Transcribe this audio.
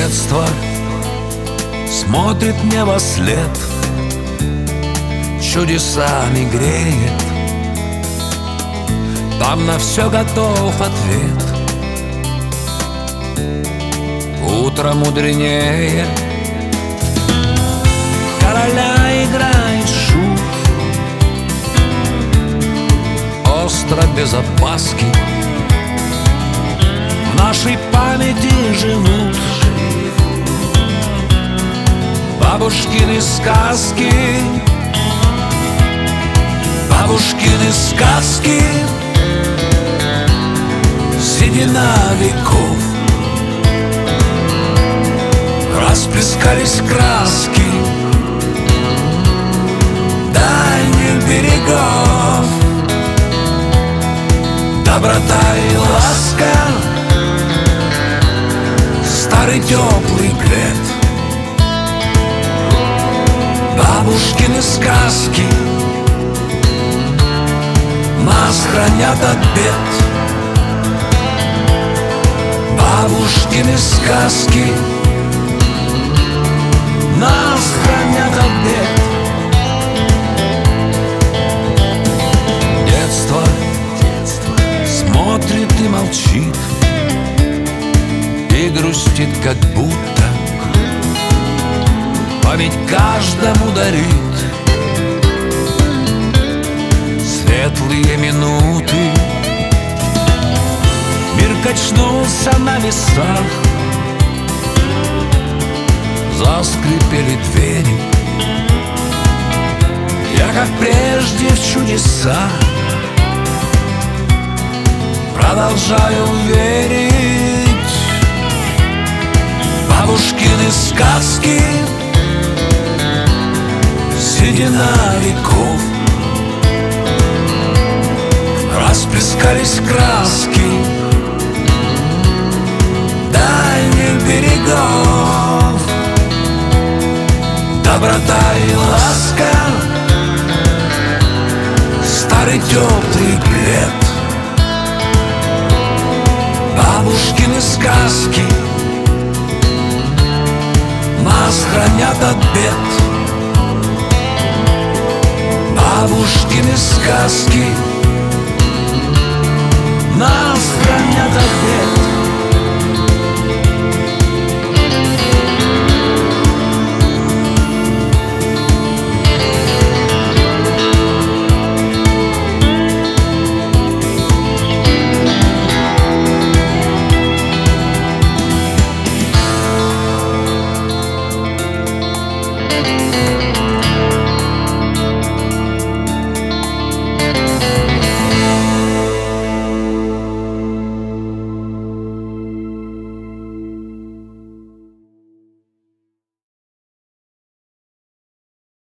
Детство смотрит мне во след, чудесами греет. Там на все готов ответ. Утро мудренее короля играет шут. Остро без опаски в нашей памяти живут бабушкины сказки, бабушкины сказки, седина веков. Расплескались краски дальних берегов. Доброта и ласка, старый теплый плед, бабушкины сказки нас хранят от бед. Бабушкины сказки нас хранят от бед. Детство смотрит и молчит, и грустит, как будто память каждому дарит светлые минуты. Мир качнулся на весах, заскрипели двери. Я, как прежде, в чудеса продолжаю верить. Бабушкины сказки, седина веков. Расплескались краски дальних берегов. Доброта и ласка, старый теплый плед, бабушкины сказки нас хранят от бед. Бабушкины сказки